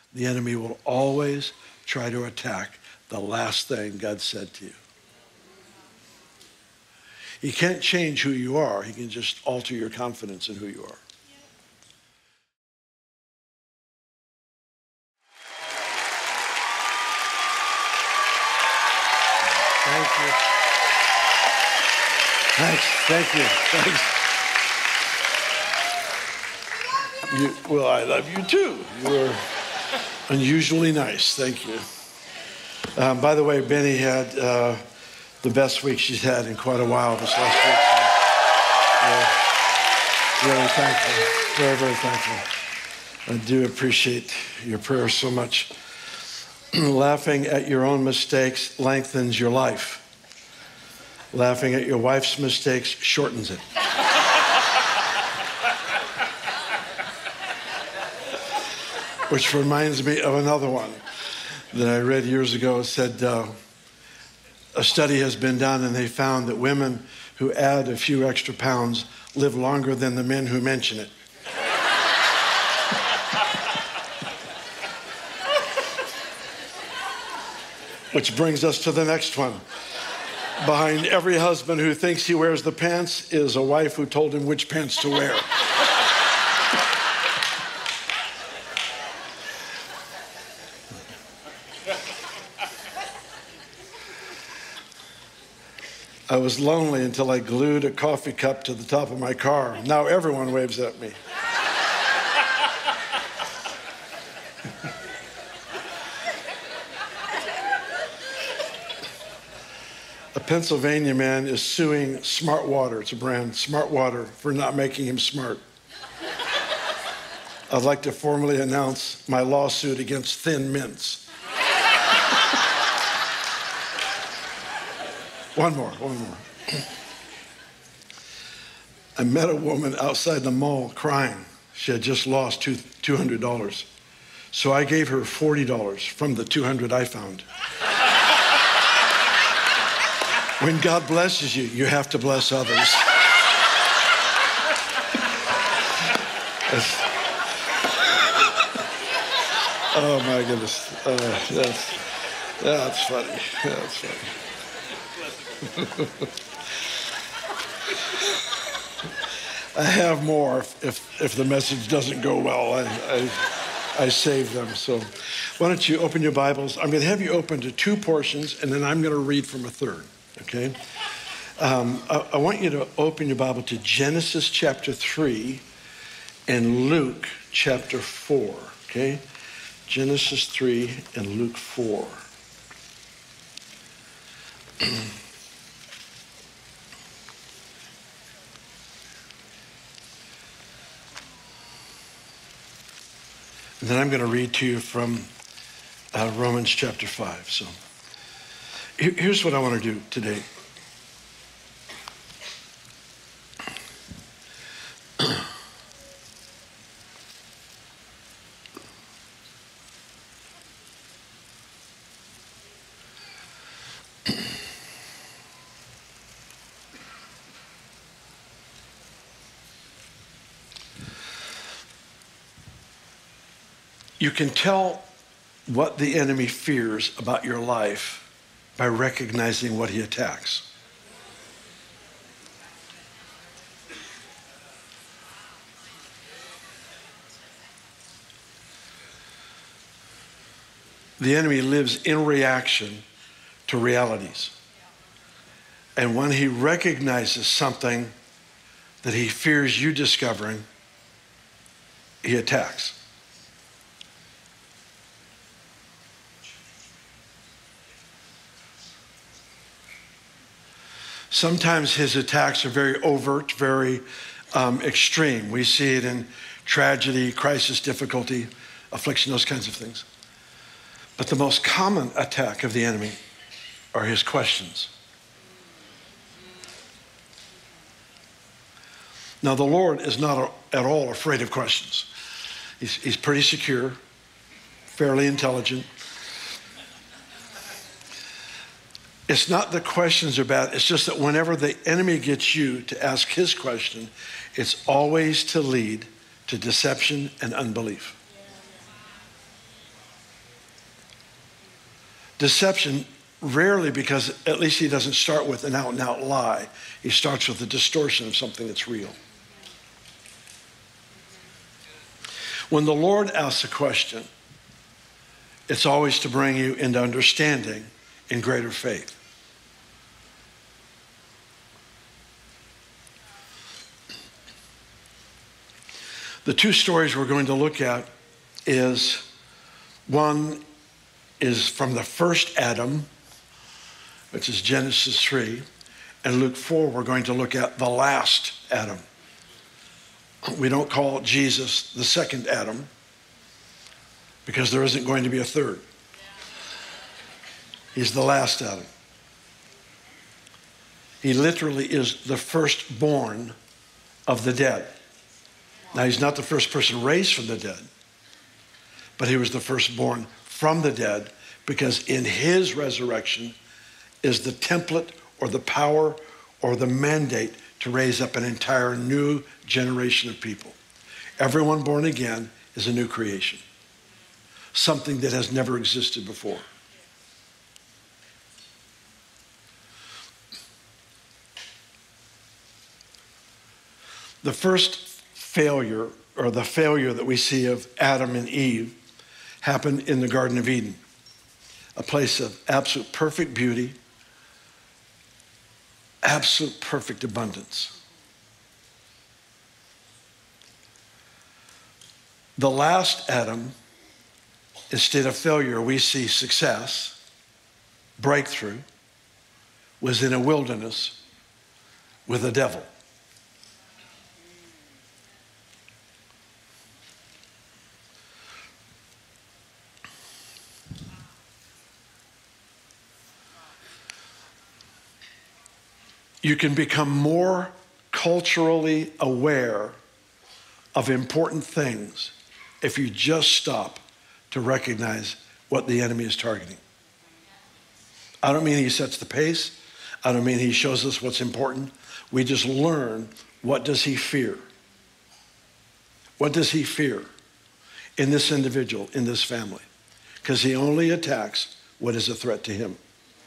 the enemy will always try to attack the last thing God said to you. He can't change who you are. He can just alter your confidence in who you are. Thank you. Thanks. Thank you. Thanks. Well, I love you too. You're unusually nice. Thank you. By the way, Benny had the best week she's had in quite a while this last week. So, really thankful. Very, very thankful. I do appreciate your prayers so much. Laughing at your own mistakes lengthens your life. Laughing at your wife's mistakes shortens it. Which reminds me of another one that I read years ago. It said a study has been done and they found that women who add a few extra pounds live longer than the men who mention it. Which brings us to the next one. Behind every husband who thinks he wears the pants is a wife who told him which pants to wear. I was lonely until I glued a coffee cup to the top of my car. Now everyone waves at me. A Pennsylvania man is suing Smart Water, it's a brand, Smart Water, for not making him smart. I'd like to formally announce my lawsuit against Thin Mints. One more. I met a woman outside the mall crying. She had just lost $200. So I gave her $40 from the $200 I found. When God blesses you, you have to bless others. Oh my goodness. That's funny. That's funny. I have more if the message doesn't go well. I save them. So why don't you open your Bibles? I'm going to have you open to two portions, and then I'm going to read from a third. Okay? I want you to open your Bible to Genesis chapter 3 and Luke chapter 4. Okay? Genesis 3 and Luke 4. And then I'm going to read to you from Romans chapter 5. So here's what I want to do today. You can tell what the enemy fears about your life by recognizing what he attacks. The enemy lives in reaction to realities. And when he recognizes something that he fears you discovering, he attacks. Sometimes his attacks are very overt, very extreme. We see it in tragedy, crisis, difficulty, affliction, those kinds of things. But the most common attack of the enemy are his questions. Now, the Lord is not at all afraid of questions. He's pretty secure, fairly intelligent. It's not that questions are bad. It's just that whenever the enemy gets you to ask his question, it's always to lead to deception and unbelief. Deception, rarely, because at least he doesn't start with an out and out lie. He starts with a distortion of something that's real. When the Lord asks a question, it's always to bring you into understanding in greater faith. The two stories we're going to look at is, one is from the first Adam, which is Genesis 3, and Luke 4, we're going to look at the last Adam. We don't call Jesus the second Adam because there isn't going to be a third. He's the last Adam. He literally is the firstborn of the dead. Now, he's not the first person raised from the dead, but he was the firstborn from the dead because in his resurrection is the template or the power or the mandate to raise up an entire new generation of people. Everyone born again is a new creation, something that has never existed before. The first failure, or the failure that we see of Adam and Eve, happened in the Garden of Eden, a place of absolute perfect beauty, absolute perfect abundance. The last Adam, instead of failure, we see success, breakthrough, was in a wilderness with a devil. You can become more culturally aware of important things if you just stop to recognize what the enemy is targeting. I don't mean he sets the pace. I don't mean he shows us what's important. We just learn, what does he fear? What does he fear in this individual, in this family? Because he only attacks what is a threat to him.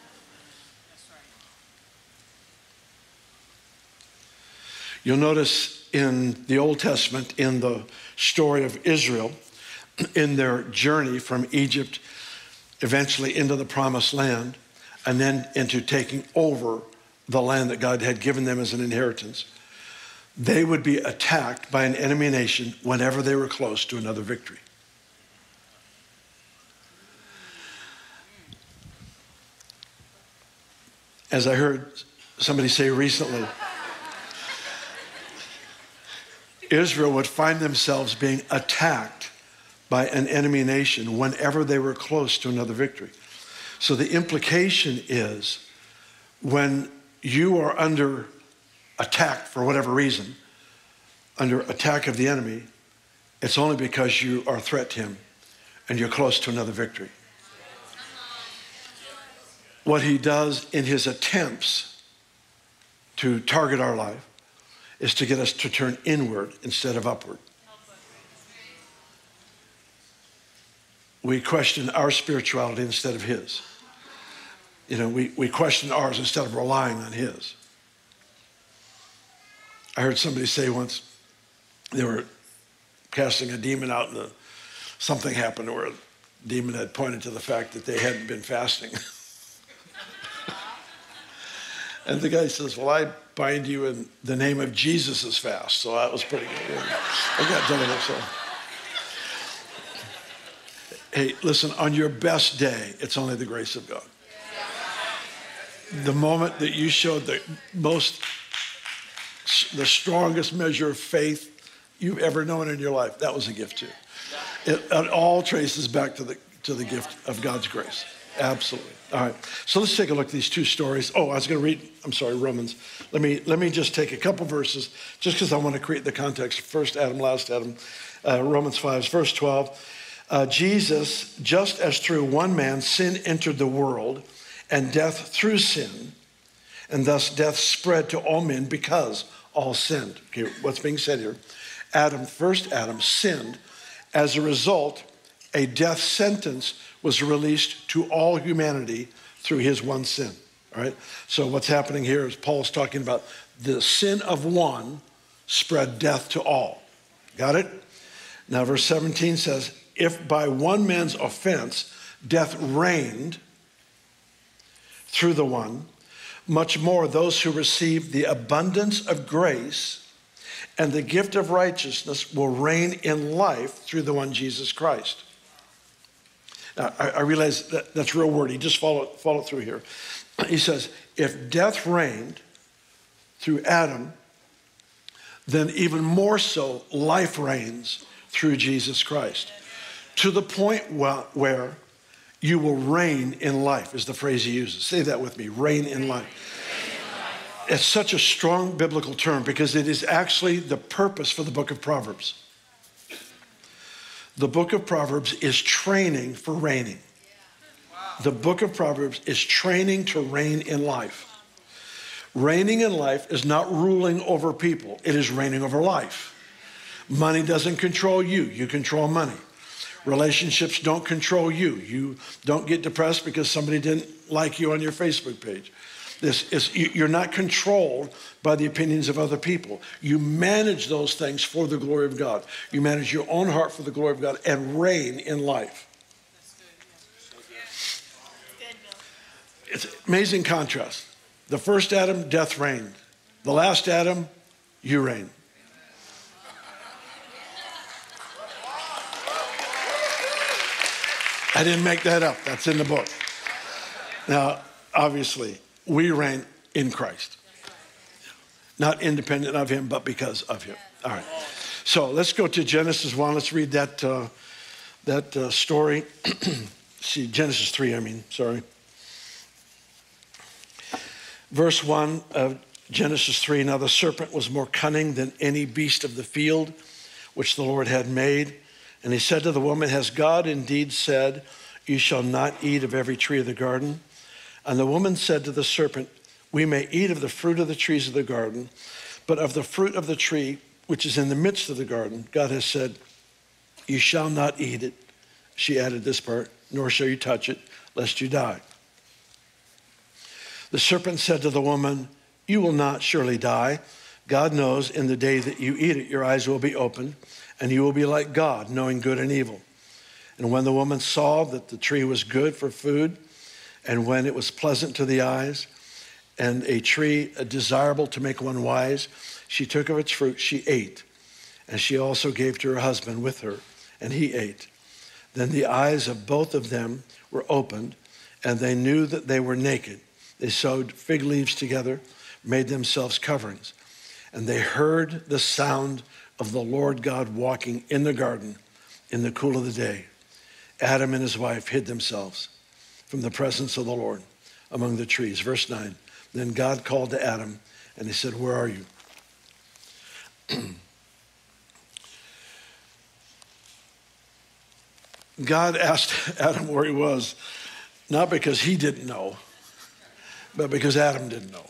You'll notice in the Old Testament, in the story of Israel, in their journey from Egypt, eventually into the promised land, and then into taking over the land that God had given them as an inheritance, they would be attacked by an enemy nation whenever they were close to another victory. As I heard somebody say recently, Israel would find themselves being attacked by an enemy nation whenever they were close to another victory. So the implication is, when you are under attack for whatever reason, under attack of the enemy, it's only because you are a threat to him and you're close to another victory. What he does in his attempts to target our life is to get us to turn inward instead of upward. We question our spirituality instead of his. You know, we question ours instead of relying on his. I heard somebody say once, they were casting a demon out and something happened where a demon had pointed to the fact that they hadn't been fasting. And the guy says, well, I bind you in the name of Jesus' fast. So that was pretty good. I got done with it. So. Hey, listen, on your best day, it's only the grace of God. The moment that you showed the strongest measure of faith you've ever known in your life, that was a gift too. It all traces back to the gift of God's grace. Absolutely. All right. So let's take a look at these two stories. Oh, I was going to read, Romans. Let me just take a couple verses just because I want to create the context. First Adam, last Adam. Romans 5, verse 12. Jesus, just as through one man sin entered the world, and death through sin, and thus death spread to all men because all sinned. Okay, what's being said here? First Adam sinned. As a result, a death sentence was released to all humanity through his one sin. All right? So what's happening here is Paul's talking about the sin of one spread death to all. Got it? Now verse 17 says, if by one man's offense death reigned through the one, much more those who receive the abundance of grace and the gift of righteousness will reign in life through the one Jesus Christ. Now, I realize that's real wordy. Just follow it through here. He says, if death reigned through Adam, then even more so life reigns through Jesus Christ. To the point where you will reign in life is the phrase he uses. Say that with me, reign in life. It's such a strong biblical term because it is actually the purpose for the book of Proverbs. The book of Proverbs is training for reigning. The book of Proverbs is training to reign in life. Reigning in life is not ruling over people. It is reigning over life. Money doesn't control you. You control money. Relationships don't control you. You don't get depressed because somebody didn't like you on your Facebook page. You're not controlled by the opinions of other people. You manage those things for the glory of God. You manage your own heart for the glory of God and reign in life. It's an amazing contrast. The first Adam, death reigned. The last Adam, you reign. I didn't make that up. That's in the book. Now, obviously, we reign in Christ. Not independent of him, but because of him. All right. So let's go to Genesis 1. Let's read that story. See, Genesis 3, sorry. Verse 1 of Genesis 3, now the serpent was more cunning than any beast of the field which the Lord had made. And he said to the woman, has God indeed said, you shall not eat of every tree of the garden? And the woman said to the serpent, we may eat of the fruit of the trees of the garden, but of the fruit of the tree which is in the midst of the garden, God has said, you shall not eat it. She added this part, nor shall you touch it, lest you die. The serpent said to the woman, you will not surely die. God knows in the day that you eat it, your eyes will be opened, and you will be like God, knowing good and evil. And when the woman saw that the tree was good for food, and when it was pleasant to the eyes, and a tree desirable to make one wise, she took of its fruit, she ate. And she also gave to her husband with her, and he ate. Then the eyes of both of them were opened, and they knew that they were naked. They sewed fig leaves together, made themselves coverings. And they heard the sound of the Lord God walking in the garden in the cool of the day. Adam and his wife hid themselves from the presence of the Lord among the trees. Verse 9, then God called to Adam and he said, where are you? God asked Adam where he was, not because he didn't know, but because Adam didn't know.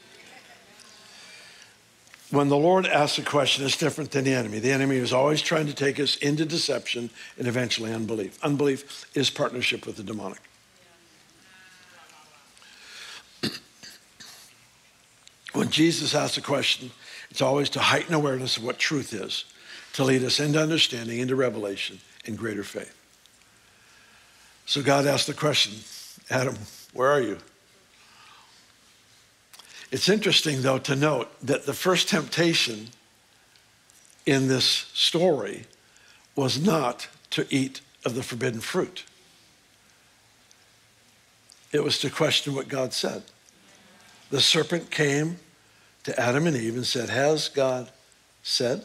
When the Lord asks a question, it's different than the enemy. The enemy is always trying to take us into deception and eventually unbelief. Unbelief is partnership with the demonic. When Jesus asks a question, it's always to heighten awareness of what truth is, to lead us into understanding, into revelation, and greater faith. So God asked the question, Adam, where are you? It's interesting, though, to note that the first temptation in this story was not to eat of the forbidden fruit. It was to question what God said. The serpent came to Adam and Eve and said, has God said?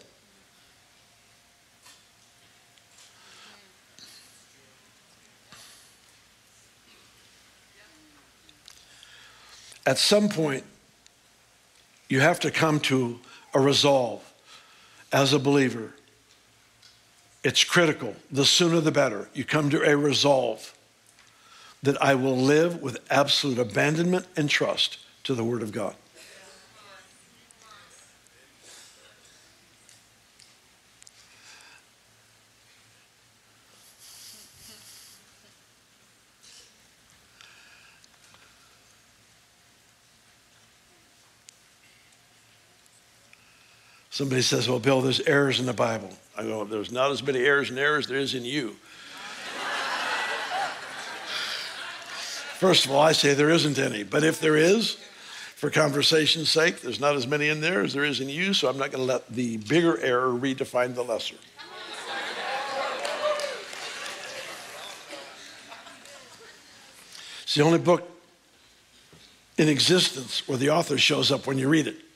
At some point, you have to come to a resolve as a believer. It's critical. The sooner the better. You come to a resolve that I will live with absolute abandonment and trust to the Word of God. Somebody says, well, Bill, there's errors in the Bible. I go, there's not as many errors in errors there is in you. First of all, I say there isn't any. But if there is, for conversation's sake, there's not as many in there as there is in you, so I'm not going to let the bigger error redefine the lesser. It's the only book in existence where the author shows up when you read it.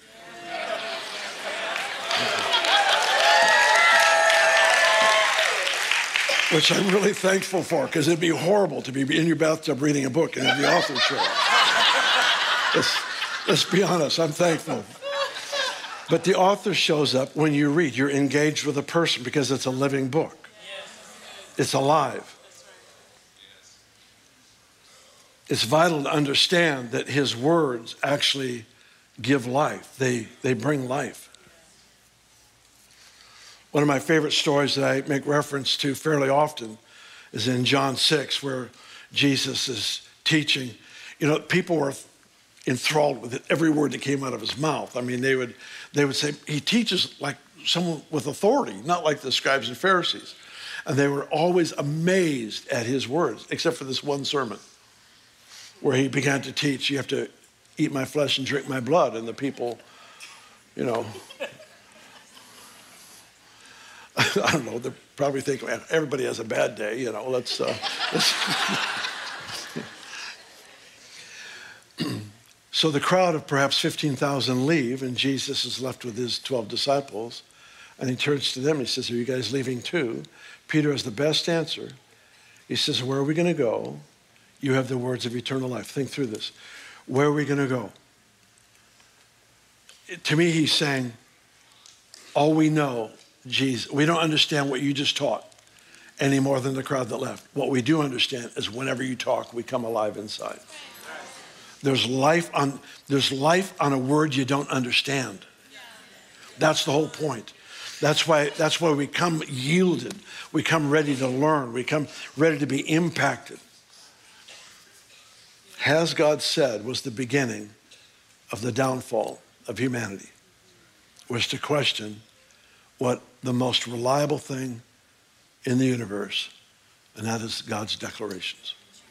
Which I'm really thankful for, because it'd be horrible to be in your bathtub reading a book and have the author show up. Let's be honest, I'm thankful. But the author shows up when you read. You're engaged with a person because it's a living book. It's alive. It's vital to understand that his words actually give life. They bring life. One of my favorite stories that I make reference to fairly often is in John 6, where Jesus is teaching. You know, people were enthralled with it, every word that came out of his mouth. I mean, they would say, he teaches like someone with authority, not like the scribes and Pharisees. And they were always amazed at his words, except for this one sermon where he began to teach, you have to eat my flesh and drink my blood. And the people, you know, I don't know, they're probably thinking, man, everybody has a bad day, you know, let's So the crowd of perhaps 15,000 leave, and Jesus is left with his 12 disciples, and he turns to them and he says, are you guys leaving too? Peter has the best answer. He says, where are we going to go? You have the words of eternal life. Think through this. Where are we going to go? To me, he's saying, all we know, Jesus, we don't understand what you just taught any more than the crowd that left. What we do understand is whenever you talk, we come alive inside. There's life on a word you don't understand. That's the whole point. That's why we come yielded. We come ready to learn. We come ready to be impacted. Has God said was the beginning of the downfall of humanity, was to question what the most reliable thing in the universe, and that is God's declarations.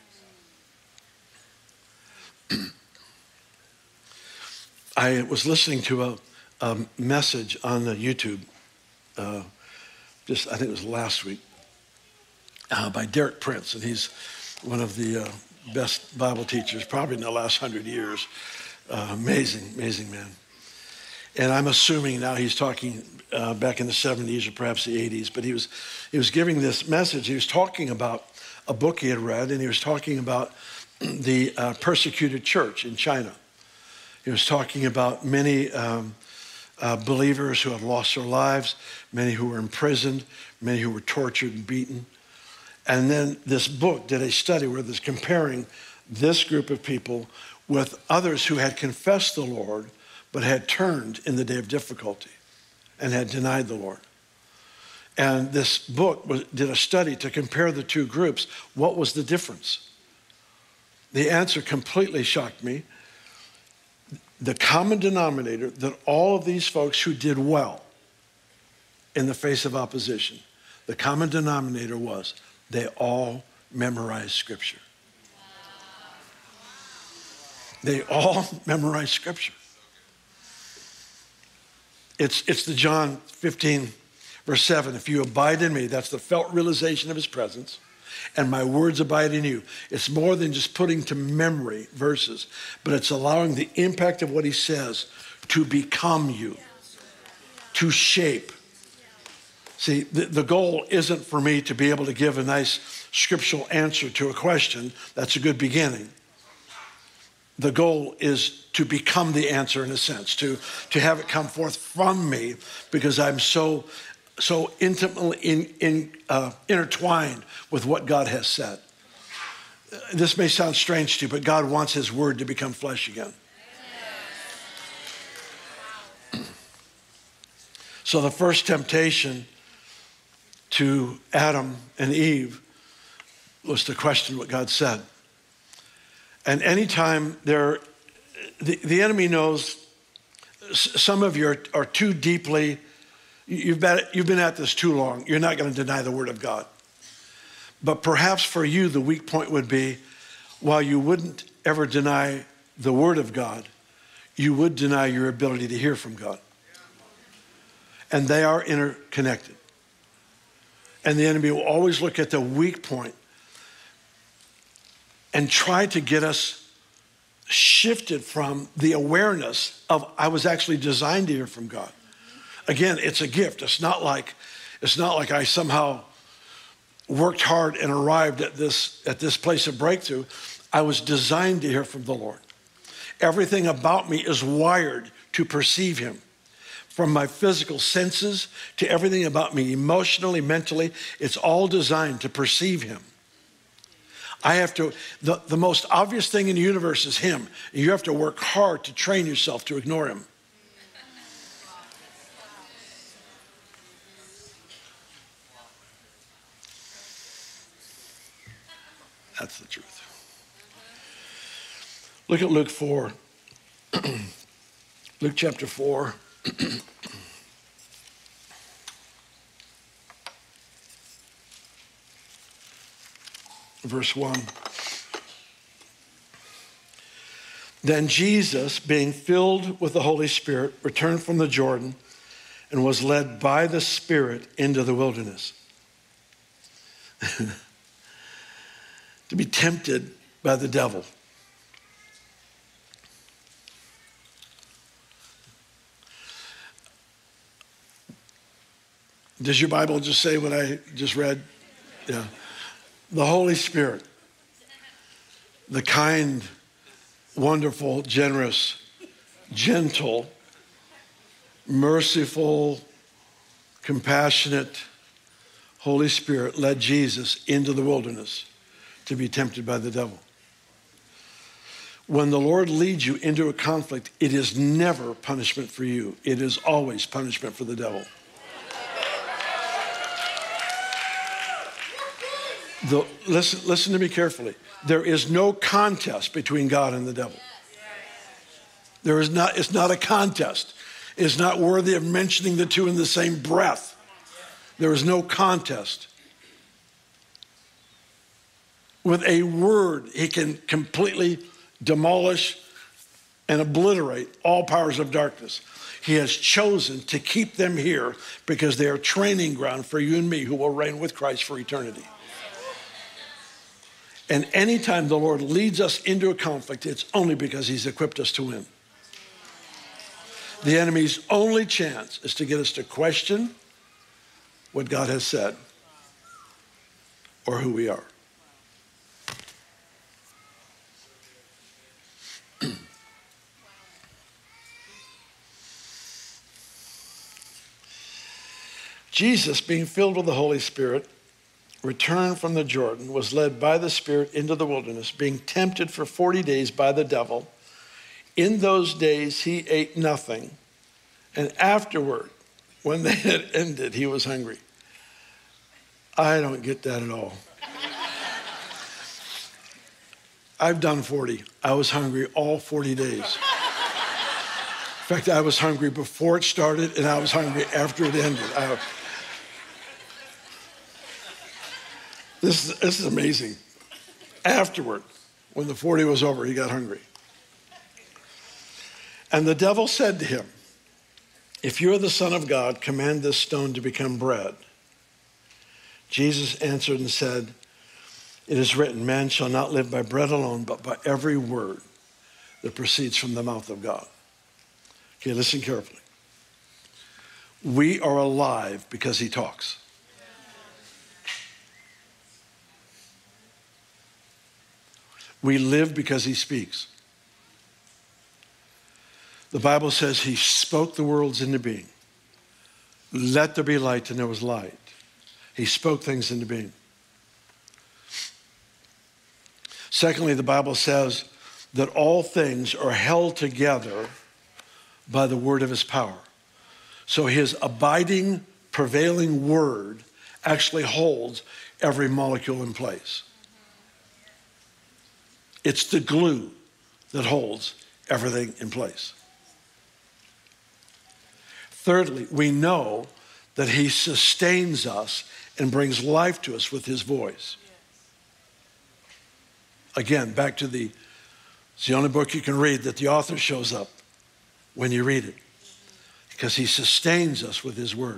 I was listening to a message on YouTube, I think it was last week, by Derek Prince, and he's one of the best Bible teachers probably in the last 100 years. Amazing man. And I'm assuming now he's talking back in the 70s or perhaps the 80s, but he was giving this message. He was talking about a book he had read, and he was talking about the persecuted church in China. He was talking about many believers who had lost their lives, many who were imprisoned, many who were tortured and beaten. And then this book did a study where it's comparing this group of people with others who had confessed the Lord but had turned in the day of difficulty and had denied the Lord. And this book did a study to compare the two groups. What was the difference? The answer completely shocked me. The common denominator that all of these folks who did well in the face of opposition, the common denominator was they all memorized Scripture. They all memorized Scripture. It's the John 15, verse 7. If you abide in me, that's the felt realization of his presence, and my words abide in you. It's more than just putting to memory verses, but it's allowing the impact of what he says to become you, to shape. See, the goal isn't for me to be able to give a nice scriptural answer to a question. That's a good beginning. The goal is to become the answer in a sense, to have it come forth from me, because I'm so intimately intertwined with what God has said. This may sound strange to you, but God wants his word to become flesh again. So the first temptation to Adam and Eve was to question what God said. And anytime the enemy knows some of you are too deeply, you've been at this too long. You're not going to deny the word of God. But perhaps for you, the weak point would be, while you wouldn't ever deny the word of God, you would deny your ability to hear from God. And they are interconnected. And the enemy will always look at the weak point and try to get us shifted from the awareness of, I was actually designed to hear from God. Again, it's a gift. It's not like I somehow worked hard and arrived at this place of breakthrough. I was designed to hear from the Lord. Everything about me is wired to perceive him. From my physical senses to everything about me, emotionally, mentally, it's all designed to perceive him. I have to, the most obvious thing in the universe is him. You have to work hard to train yourself to ignore him. That's the truth. Look at Luke 4. Luke chapter 4. Verse 1. Then Jesus, being filled with the Holy Spirit, returned from the Jordan and was led by the Spirit into the wilderness to be tempted by the devil. Does your Bible just say what I just read? Yeah. The Holy Spirit, the kind, wonderful, generous, gentle, merciful, compassionate Holy Spirit led Jesus into the wilderness to be tempted by the devil. When the Lord leads you into a conflict, it is never punishment for you. It is always punishment for the devil. Listen to me carefully. There is no contest between God and the devil. It's not a contest. It's not worthy of mentioning the two in the same breath. There is no contest. With a word, he can completely demolish and obliterate all powers of darkness. He has chosen to keep them here because they are training ground for you and me who will reign with Christ for eternity. And anytime the Lord leads us into a conflict, it's only because he's equipped us to win. The enemy's only chance is to get us to question what God has said or who we are. Jesus, being filled with the Holy Spirit, returned from the Jordan, was led by the Spirit into the wilderness, being tempted for 40 days by the devil. In those days he ate nothing, and afterward, when they had ended, he was hungry. I don't get that at all. I've done 40. I was hungry all 40 days. In fact, I was hungry before it started, and I was hungry after it ended. This is amazing. Afterward, when the 40 was over, he got hungry. And the devil said to him, "If you are the Son of God, command this stone to become bread." Jesus answered and said, "It is written, man shall not live by bread alone, but by every word that proceeds from the mouth of God." Okay, listen carefully. We are alive because he talks. We live because he speaks. The Bible says he spoke the worlds into being. Let there be light, and there was light. He spoke things into being. Secondly, the Bible says that all things are held together by the word of his power. So his abiding, prevailing word actually holds every molecule in place. It's the glue that holds everything in place. Thirdly, we know that he sustains us and brings life to us with his voice. Again, back to it's the only book you can read that the author shows up when you read it, because he sustains us with his word.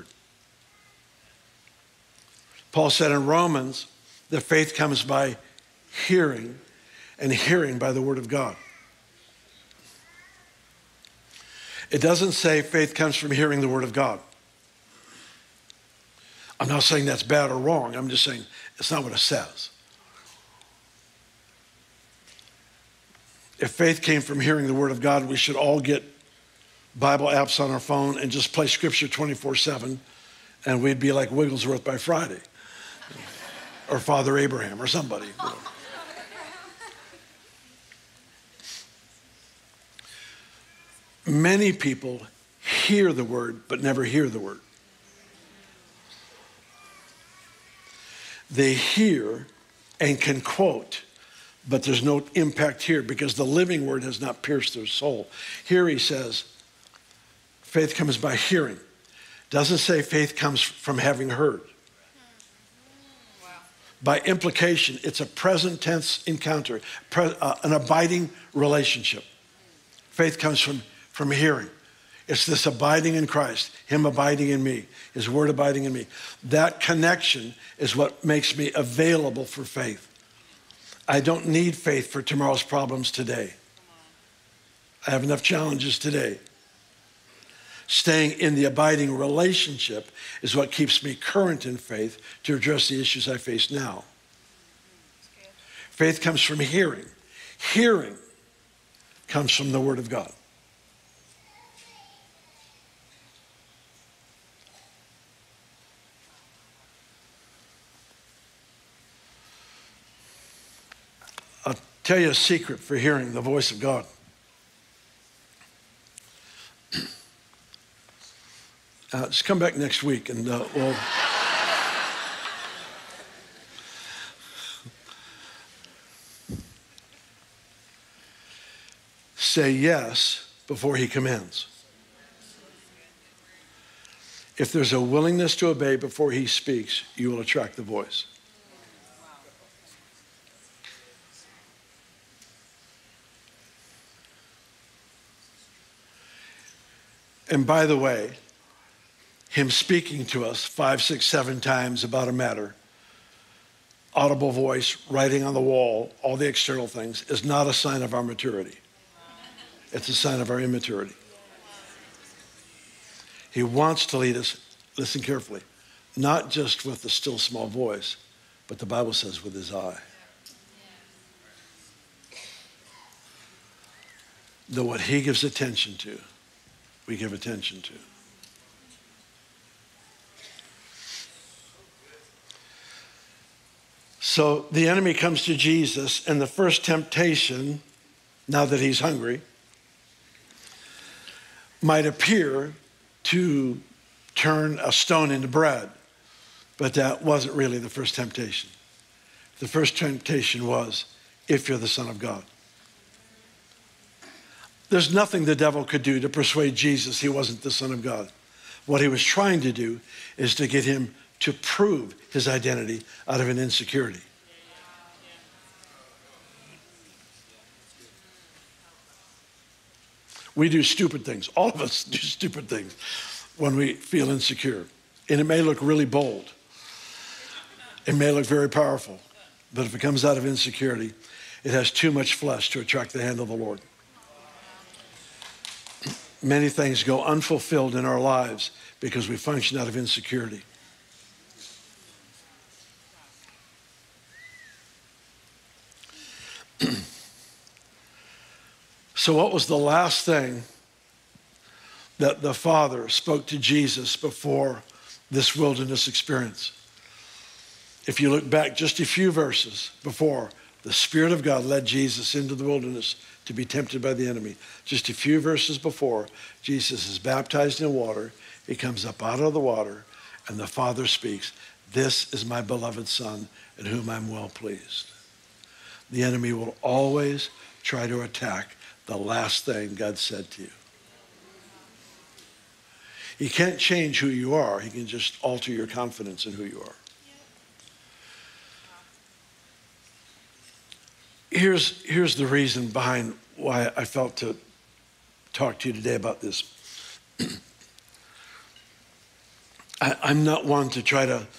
Paul said in Romans that faith comes by hearing, and hearing by the word of God. It doesn't say faith comes from hearing the word of God. I'm not saying that's bad or wrong. I'm just saying it's not what it says. If faith came from hearing the word of God, we should all get Bible apps on our phone and just play scripture 24/7, and we'd be like Wigglesworth by Friday, or Father Abraham, or somebody. You know. Many people hear the word, but never hear the word. They hear and can quote, but there's no impact here because the living word has not pierced their soul. Here he says, faith comes by hearing. Doesn't say faith comes from having heard. Wow. By implication, it's a present tense encounter, an abiding relationship. Faith comes from hearing. It's this abiding in Christ, him abiding in me, his word abiding in me. That connection is what makes me available for faith. I don't need faith for tomorrow's problems today. I have enough challenges today. Staying in the abiding relationship is what keeps me current in faith to address the issues I face now. Faith comes from hearing. Hearing comes from the word of God. I'll tell you a secret for hearing the voice of God. Just come back next week and we'll... Say yes before he commands. If there's a willingness to obey before he speaks, you will attract the voice. And by the way, him speaking to us 5, 6, 7 times about a matter, audible voice, writing on the wall, all the external things, is not a sign of our maturity. It's a sign of our immaturity. He wants to lead us, listen carefully, not just with the still small voice, but the Bible says with his eye. That what he gives attention to, we give attention to. So the enemy comes to Jesus, and the first temptation, now that he's hungry, might appear to turn a stone into bread, but that wasn't really the first temptation. The first temptation was, if you're the Son of God. There's nothing the devil could do to persuade Jesus he wasn't the Son of God. What he was trying to do is to get him to prove his identity out of an insecurity. We do stupid things. All of us do stupid things when we feel insecure. And it may look really bold. It may look very powerful. But if it comes out of insecurity, it has too much flesh to attract the hand of the Lord. Many things go unfulfilled in our lives because we function out of insecurity. So what was the last thing that the Father spoke to Jesus before this wilderness experience? If you look back just a few verses before, the Spirit of God led Jesus into the wilderness to be tempted by the enemy. Just a few verses before, Jesus is baptized in water. He comes up out of the water, and the Father speaks, "This is my beloved Son, in whom I'm well pleased." The enemy will always try to attack the last thing God said to you. He can't change who you are. He can just alter your confidence in who you are. Here's the reason behind why I felt to talk to you today about this. I'm not one to try to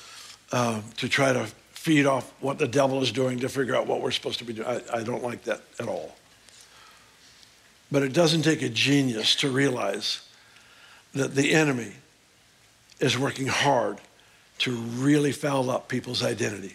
feed off what the devil is doing to figure out what we're supposed to be doing. I don't like that at all. But it doesn't take a genius to realize that the enemy is working hard to really foul up people's identity.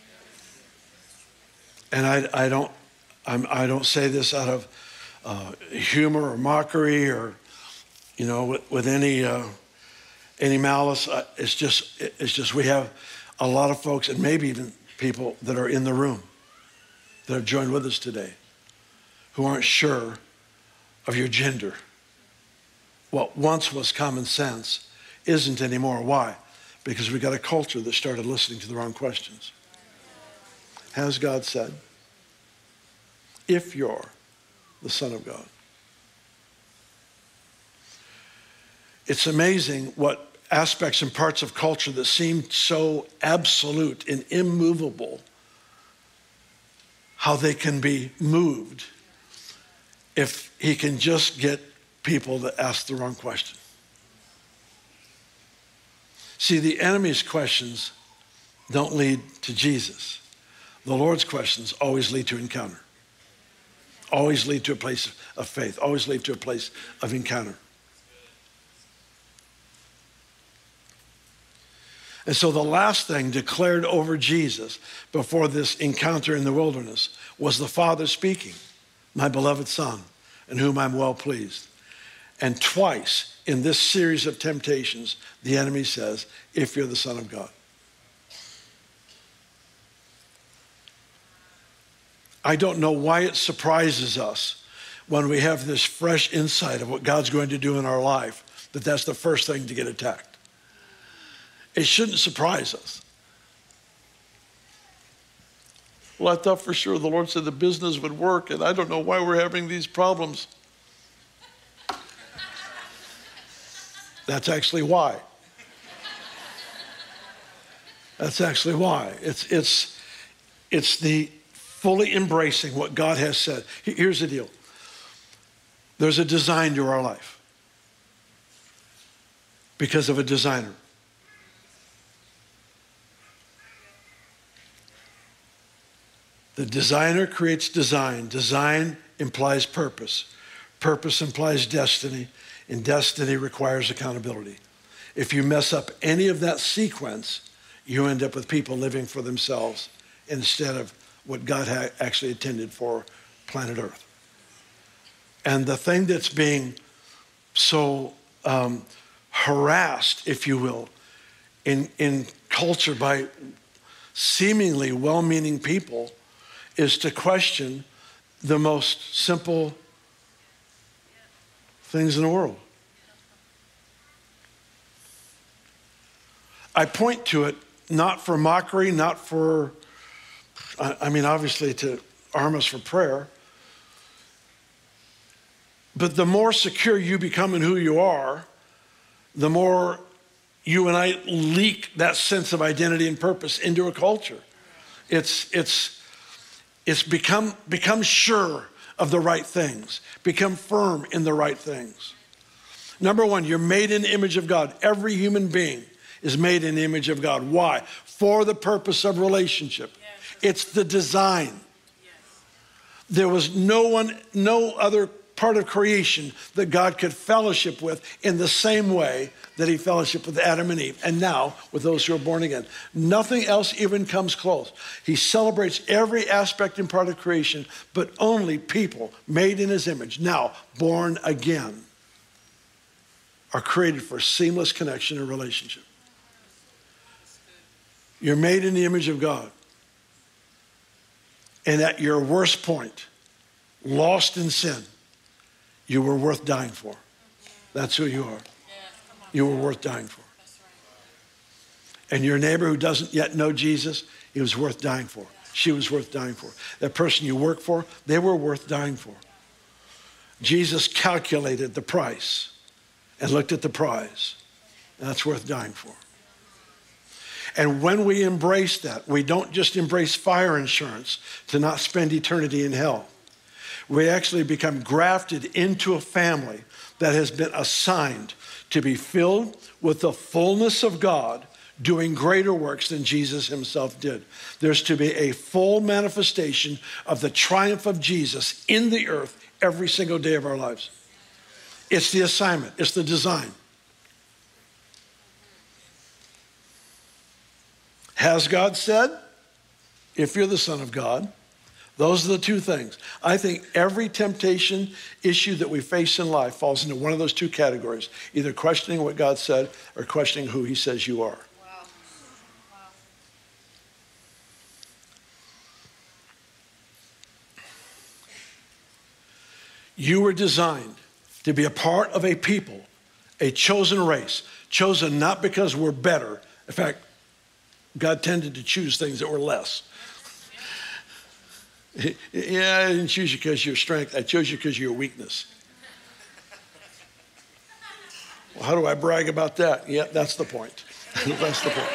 And I don't say this out of humor or mockery or, with any malice. It's just we have a lot of folks, and maybe even people that are in the room that have joined with us today, who aren't sure of your gender. What once was common sense isn't anymore. Why? Because we got a culture that started listening to the wrong questions. Has God said, if you're the Son of God? It's amazing what aspects and parts of culture that seem so absolute and immovable, how they can be moved if he can just get people to ask the wrong question. See, the enemy's questions don't lead to Jesus. The Lord's questions always lead to encounter. Always lead to a place of faith. Always lead to a place of encounter. And so the last thing declared over Jesus before this encounter in the wilderness was the Father speaking, my beloved Son, in whom I'm well pleased. And twice in this series of temptations, the enemy says, if you're the Son of God. I don't know why it surprises us when we have this fresh insight of what God's going to do in our life, that that's the first thing to get attacked. It shouldn't surprise us. Well, I thought for sure the Lord said the business would work, and I don't know why we're having these problems. That's actually why. That's actually why. It's the fully embracing what God has said. Here's the deal. There's a design to our life because of a designer. The designer creates design. Design implies purpose. Purpose implies destiny, and destiny requires accountability. If you mess up any of that sequence, you end up with people living for themselves instead of what God actually intended for planet Earth. And the thing that's being so harassed, if you will, in culture by seemingly well-meaning people is to question the most simple things in the world. I point to it not for mockery, not for, obviously to arm us for prayer, but the more secure you become in who you are, the more you and I leak that sense of identity and purpose into a culture. It's become sure of the right things, become firm in the right things. Number one, you're made in the image of God. Every human being is made in the image of God. Why? For the purpose of relationship. Yes. It's the design. Yes. There was no other part of creation that God could fellowship with in the same way that he fellowshiped with Adam and Eve, and now with those who are born again. Nothing else even comes close. He celebrates every aspect and part of creation, but only people made in his image, now born again, are created for seamless connection and relationship. You're made in the image of God. And at your worst point, lost in sin, you were worth dying for. That's who you are. You were worth dying for. And your neighbor who doesn't yet know Jesus, he was worth dying for. She was worth dying for. That person you work for, they were worth dying for. Jesus calculated the price and looked at the prize And that's worth dying for. And when we embrace that, we don't just embrace fire insurance to not spend eternity in hell. We actually become grafted into a family that has been assigned to be filled with the fullness of God, doing greater works than Jesus himself did. There's to be a full manifestation of the triumph of Jesus in the earth every single day of our lives. It's the assignment. It's the design. Has God said? If you're the Son of God, those are the two things. I think every temptation issue that we face in life falls into one of those two categories, either questioning what God said or questioning who he says you are. You were designed to be a part of a people, a chosen race, chosen not because we're better. In fact, God tended to choose things that were less. Yeah, I didn't choose you because of your strength. I chose you because of your weakness. Well, how do I brag about that? Yeah, that's the point. That's the point.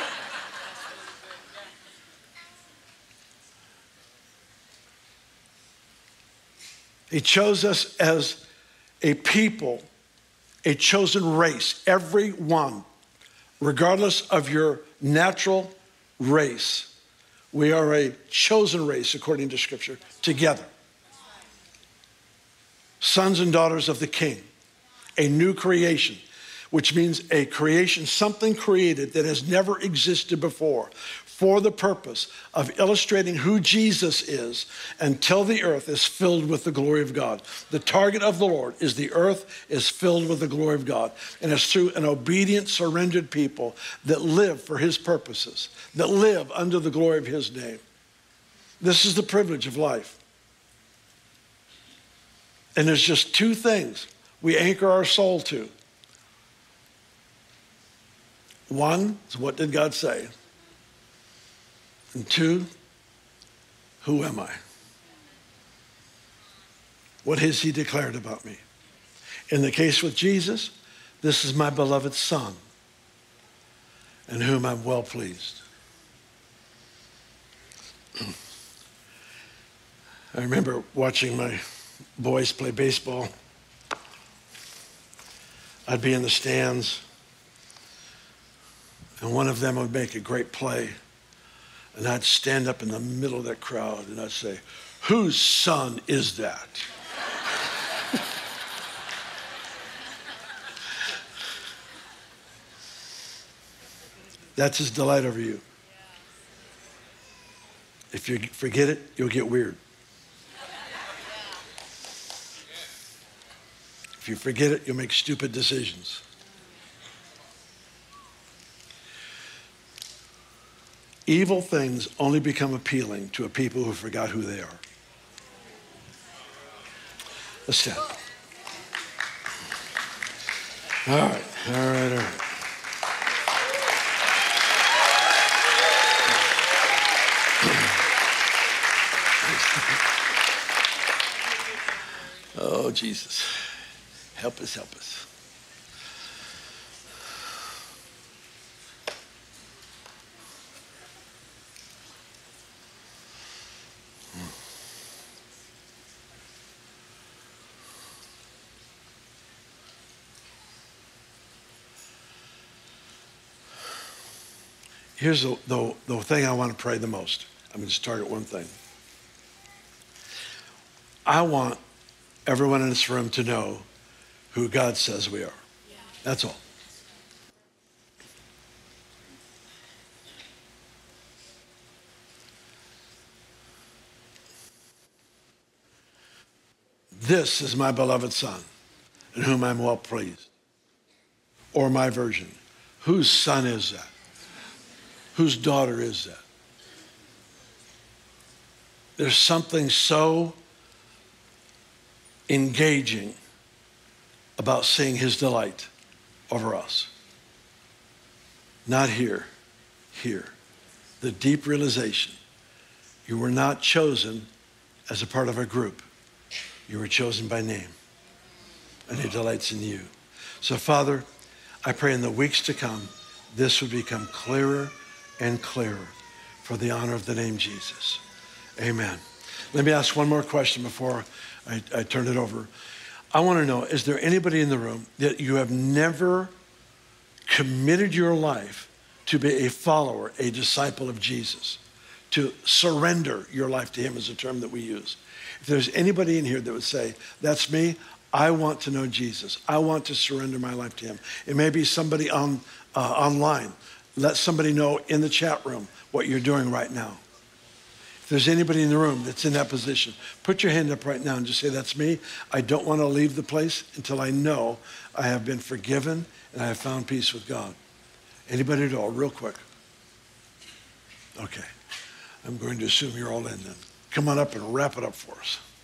He chose us as a people, a chosen race, every one, regardless of your natural race. We are a chosen race, according to Scripture, together. Sons and daughters of the King, a new creation, which means a creation, something created that has never existed before, for the purpose of illustrating who Jesus is until the earth is filled with the glory of God. The target of the Lord is the earth is filled with the glory of God. And it's through an obedient, surrendered people that live for his purposes, that live under the glory of his name. This is the privilege of life. And there's just two things we anchor our soul to. One is, what did God say? And two, who am I? What has he declared about me? In the case with Jesus, this is my beloved Son, in whom I'm well pleased. I remember watching my boys play baseball. I'd be in the stands, and one of them would make a great play. And I'd stand up in the middle of that crowd and I'd say, whose son is that? That's his delight over you. If you forget it, you'll get weird. If you forget it, you'll make stupid decisions. Evil things only become appealing to a people who forgot who they are. Let's stand. All right. Oh, Jesus. Help us. Here's the thing I want to pray the most. I'm going to start at one thing. I want everyone in this room to know who God says we are. That's all. This is my beloved Son, in whom I'm well pleased. Or my version, whose son is that? Whose daughter is that? There's something so engaging about seeing his delight over us. Not here. The deep realization, you were not chosen as a part of a group. You were chosen by name, and he delights in you. So, Father, I pray in the weeks to come, this would become clearer and clearer for the honor of the name Jesus. Amen. Let me ask one more question before I turn it over. I want to know, is there anybody in the room that you have never committed your life to be a follower, a disciple of Jesus, to surrender your life to him is a term that we use? If there's anybody in here that would say, that's me, I want to know Jesus. I want to surrender my life to him. It may be somebody online. Let somebody know in the chat room what you're doing right now. If there's anybody in the room that's in that position, put your hand up right now and just say, that's me. I don't want to leave the place until I know I have been forgiven and I have found peace with God. Anybody at all, real quick? Okay. I'm going to assume you're all in then. Come on up and wrap it up for us.